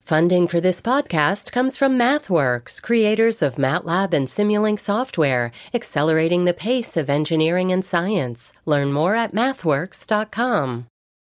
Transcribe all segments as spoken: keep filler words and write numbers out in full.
Funding for this podcast comes from MathWorks, creators of MATLAB and Simulink software, accelerating the pace of engineering and science. Learn more at mathworks dot com.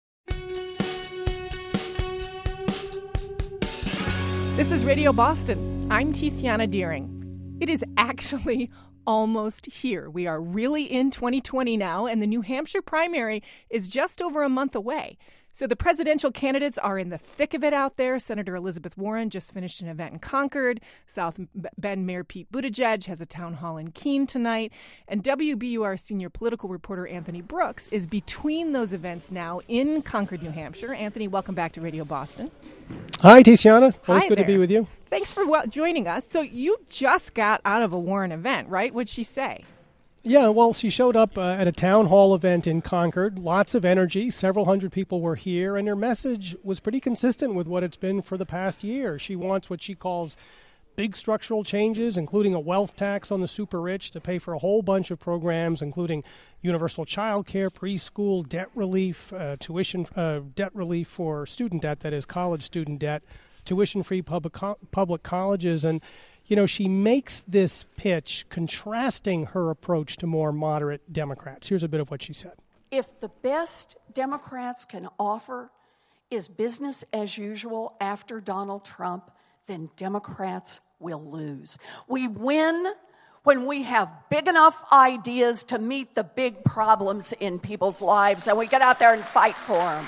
This is Radio Boston. I'm Tiziana Deering. It is actually almost here. We are really in twenty twenty now, and the New Hampshire primary is just over a month away. So the presidential candidates are in the thick of it out there. Senator Elizabeth Warren just finished an event in Concord. South Bend Mayor Pete Buttigieg has a town hall in Keene tonight. And W B U R senior political reporter Anthony Brooks is between those events now in Concord, New Hampshire. Anthony, welcome back to Radio Boston. Hi, Tiziana. Always Hi good there. to be with you. Thanks for well, joining us. So you just got out of a Warren event, right? What'd she say? Yeah, well, she showed up uh, at a town hall event in Concord. Lots of energy. Several hundred people were here, and her message was pretty consistent with what it's been for the past year. She wants what she calls big structural changes, including a wealth tax on the super rich to pay for a whole bunch of programs, including universal child care, preschool, debt relief, uh, tuition, uh, debt relief for student debt, that is college student debt, tuition-free public co- public colleges, and you know, she makes this pitch contrasting her approach to more moderate Democrats. Here's a bit of what she said. If the best Democrats can offer is business as usual after Donald Trump, then Democrats will lose. We win when we have big enough ideas to meet the big problems in people's lives, and we get out there and fight for them.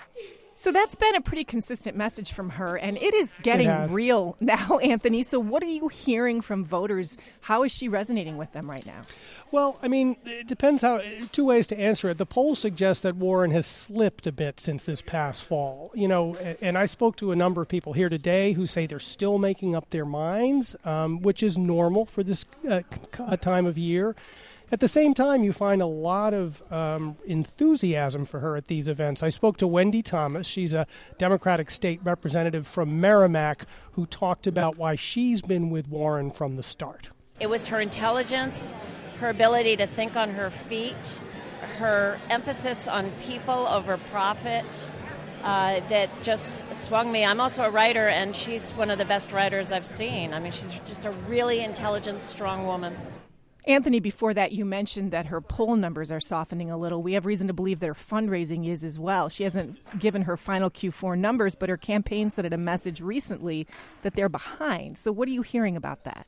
So that's been a pretty consistent message from her, and it is getting it real now, Anthony. So what are you hearing from voters? How is she resonating with them right now? Well, I mean, it depends how, two ways to answer it. The polls suggest that Warren has slipped a bit since this past fall. You know, and I spoke to a number of people here today who say they're still making up their minds, um, which is normal for this uh, time of year. At the same time, you find a lot of um, enthusiasm for her at these events. I spoke to Wendy Thomas. She's a Democratic state representative from Merrimack who talked about why she's been with Warren from the start. It was her intelligence, her ability to think on her feet, her emphasis on people over profit uh, that just swung me. I'm also a writer, and she's one of the best writers I've seen. I mean, she's just a really intelligent, strong woman. Anthony, before that, you mentioned that her poll numbers are softening a little. We have reason to believe that her fundraising is as well. She hasn't given her final Q four numbers, but her campaign said in a message recently that they're behind. So what are you hearing about that?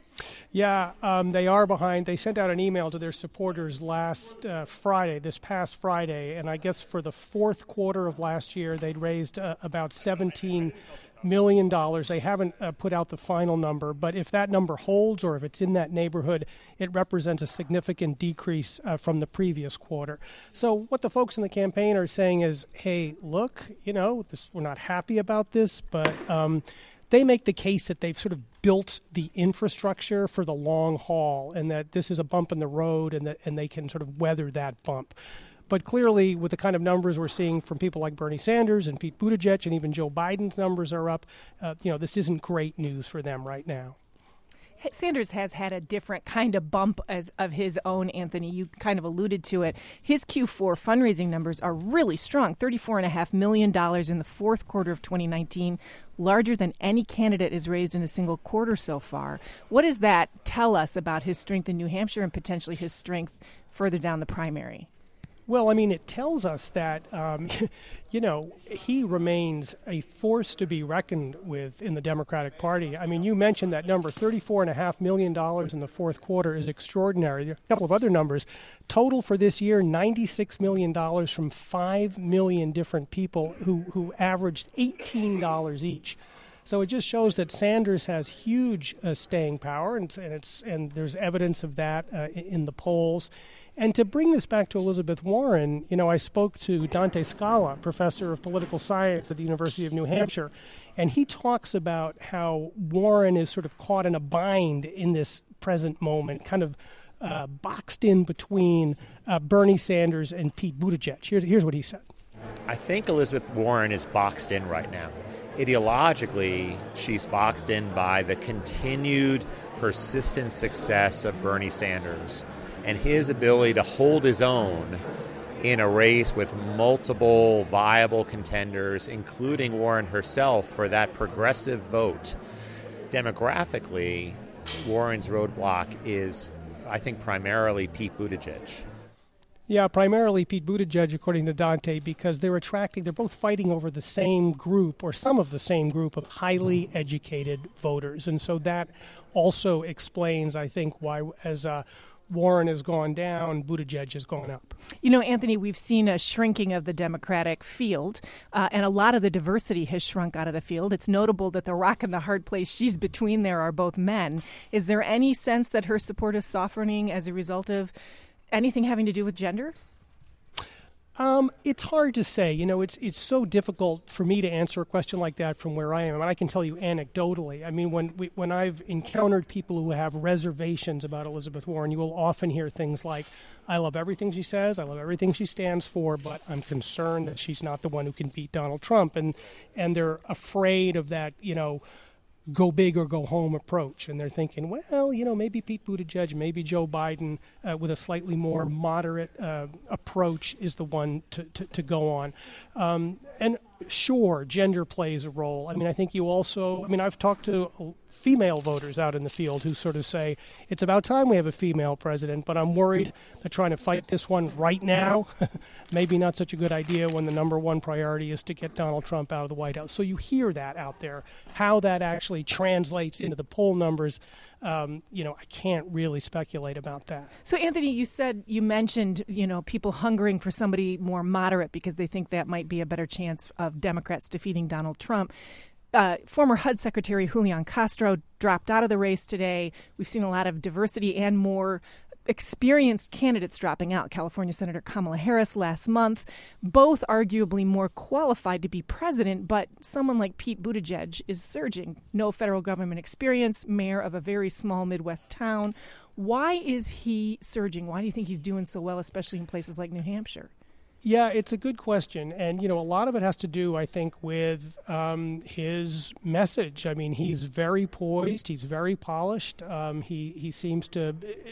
Yeah, um, they are behind. They sent out an email to their supporters last uh, Friday, this past Friday, and I guess for the fourth quarter of last year, they'd raised uh, about seventeen million dollars. They haven't uh, put out the final number, but if that number holds or if it's in that neighborhood, it represents a significant decrease uh, from the previous quarter. So what the folks in the campaign are saying is, hey, look, you know, this, we're not happy about this, but um, they make the case that they've sort of built the infrastructure for the long haul and that this is a bump in the road and that and they can sort of weather that bump. But clearly, with the kind of numbers we're seeing from people like Bernie Sanders and Pete Buttigieg, and even Joe Biden's numbers are up, uh, you know, this isn't great news for them right now. Sanders has had a different kind of bump as of his own, Anthony. You kind of alluded to it. His Q four fundraising numbers are really strong, thirty-four point five million dollars in the fourth quarter of twenty nineteen, larger than any candidate has raised in a single quarter so far. What does that tell us about his strength in New Hampshire and potentially his strength further down the primary? Well, I mean, it tells us that, um, you know, he remains a force to be reckoned with in the Democratic Party. I mean, you mentioned that number, thirty-four point five million dollars in the fourth quarter is extraordinary. There are a couple of other numbers. Total for this year, ninety-six million dollars from five million different people who, who averaged eighteen dollars each. So it just shows that Sanders has huge uh, staying power, and, and, it's, and there's evidence of that uh, in the polls. And to bring this back to Elizabeth Warren, you know, I spoke to Dante Scala, professor of political science at the University of New Hampshire, and he talks about how Warren is sort of caught in a bind in this present moment, kind of uh, boxed in between uh, Bernie Sanders and Pete Buttigieg. Here's, here's what he said. I think Elizabeth Warren is boxed in right now. Ideologically, she's boxed in by the continued persistent success of Bernie Sanders and his ability to hold his own in a race with multiple viable contenders, including Warren herself, for that progressive vote. Demographically, Warren's roadblock is, I think, primarily Pete Buttigieg. Yeah, primarily Pete Buttigieg, according to Dante, because they're attracting, they're both fighting over the same group, or some of the same group of highly educated voters. And so that also explains, I think, why, as uh, Warren has gone down, Buttigieg has gone up. You know, Anthony, we've seen a shrinking of the Democratic field, uh, and a lot of the diversity has shrunk out of the field. It's notable that the rock and the hard place she's between there are both men. Is there any sense that her support is softening as a result of anything having to do with gender? Um, it's hard to say. You know, it's it's so difficult for me to answer a question like that from where I am. And I can tell you anecdotally. I mean, when we, when I've encountered people who have reservations about Elizabeth Warren, you will often hear things like, I love everything she says, I love everything she stands for, but I'm concerned that she's not the one who can beat Donald Trump. And and they're afraid of that, you know, go big or go home approach. And they're thinking, well, you know, maybe Pete Buttigieg, maybe Joe Biden uh, with a slightly more moderate uh, approach is the one to, to, to go on. Um, and sure, gender plays a role. I mean, I think you also, I mean, I've talked to female voters out in the field who sort of say, it's about time we have a female president, but I'm worried that trying to fight this one right now, maybe not such a good idea when the number one priority is to get Donald Trump out of the White House. So you hear that out there. How that actually translates into the poll numbers, um, you know, I can't really speculate about that. So, Anthony, you said, you mentioned, you know, people hungering for somebody more moderate because they think that might be a better chance of Democrats defeating Donald Trump. Uh, former H U D Secretary Julian Castro dropped out of the race today. We've seen a lot of diversity and more experienced candidates dropping out. California Senator Kamala Harris last month, both arguably more qualified to be president, but someone like Pete Buttigieg is surging. No federal government experience, mayor of a very small Midwest town. Why is he surging? Why do you think he's doing so well, especially in places like New Hampshire? Yeah, it's a good question. And, you know, a lot of it has to do, I think, with um, his message. I mean, he's very poised. He's very polished. Um, he, he seems to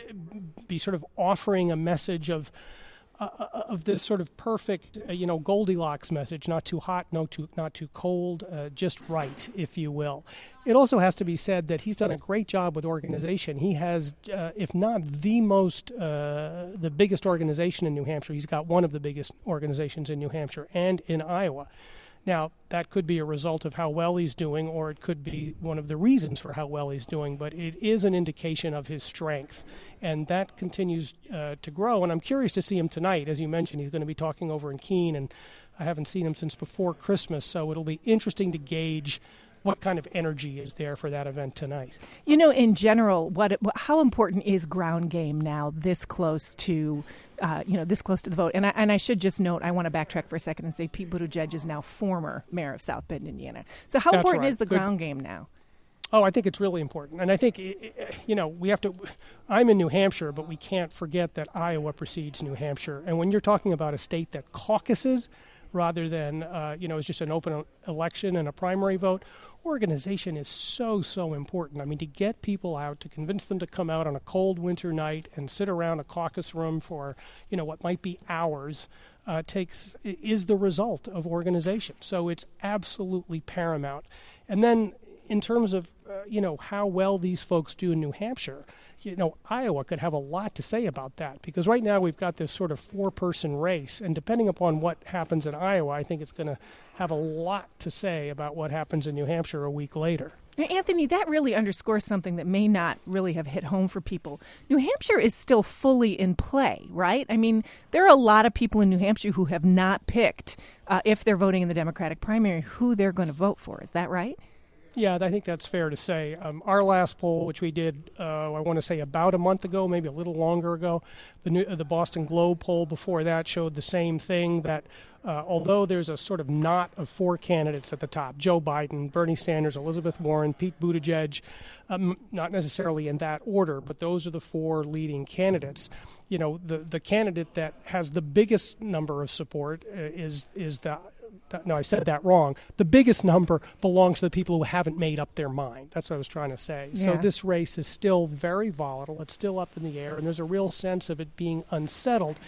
be sort of offering a message of uh, of this sort of perfect, uh, you know, Goldilocks message, not too hot, no too, not too cold, uh, just right, if you will. It also has to be said that he's done a great job with organization. He has, uh, if not the most, uh, the biggest organization in New Hampshire. He's got one of the biggest organizations in New Hampshire and in Iowa. Now, that could be a result of how well he's doing, or it could be one of the reasons for how well he's doing, but it is an indication of his strength, and that continues uh, to grow. And I'm curious to see him tonight. As you mentioned, he's going to be talking over in Keene, and I haven't seen him since before Christmas, so it'll be interesting to gauge what kind of energy is there for that event tonight. You know, in general, what how important is ground game now this close to, uh, you know, this close to the vote? And I, and I should just note, I want to backtrack for a second and say Pete Buttigieg is now former mayor of South Bend, Indiana. So how That's important right. is the Good. ground game now? Oh, I think it's really important. And I think, you know, we have to, I'm in New Hampshire, but we can't forget that Iowa precedes New Hampshire. And when you're talking about a state that caucuses rather than, uh, you know, it's just an open election and a primary vote, organization is so, so important. I mean, to get people out, to convince them to come out on a cold winter night and sit around a caucus room for, you know, what might be hours, uh, takes is the result of organization. So it's absolutely paramount. And then in terms of, uh, you know, how well these folks do in New Hampshire, you know, Iowa could have a lot to say about that, because right now we've got this sort of four-person race, and depending upon what happens in Iowa, I think it's going to have a lot to say about what happens in New Hampshire a week later. Now, Anthony, that really underscores something that may not really have hit home for people. New Hampshire is still fully in play, right? I mean, there are a lot of people in New Hampshire who have not picked, uh, if they're voting in the Democratic primary, who they're going to vote for. Is that right? Yeah, I think that's fair to say. Um, our last poll, which we did, uh, I want to say about a month ago, maybe a little longer ago, the new, uh, the Boston Globe poll before that showed the same thing, that uh, although there's a sort of knot of four candidates at the top, Joe Biden, Bernie Sanders, Elizabeth Warren, Pete Buttigieg, um, not necessarily in that order, but those are the four leading candidates. You know, the, the candidate that has the biggest number of support uh, is is the No, I said that wrong. The biggest number belongs to the people who haven't made up their mind. That's what I was trying to say. Yeah. So this race is still very volatile. It's still up in the air, and there's a real sense of it being unsettled.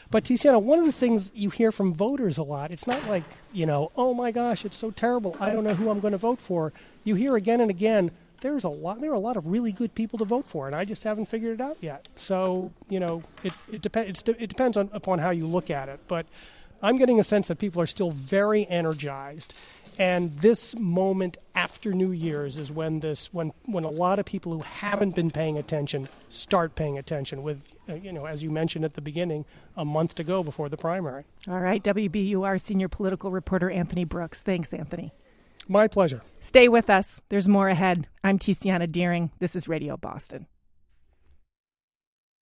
But Tiziana, one of the things you hear from voters a lot, it's not like, you know, oh my gosh, it's so terrible, I don't know who I'm going to vote for. You hear again and again, there's a lot, there are a lot of really good people to vote for, and I just haven't figured it out yet. So, you know, it it, dep- it's, it depends on, upon how you look at it. But I'm getting a sense that people are still very energized. And this moment after New Year's is when this, when, when a lot of people who haven't been paying attention start paying attention with, uh, you know, as you mentioned at the beginning, a month to go before the primary. All right, W B U R senior political reporter Anthony Brooks. Thanks, Anthony. My pleasure. Stay with us. There's more ahead. I'm Tiziana Dearing. This is Radio Boston.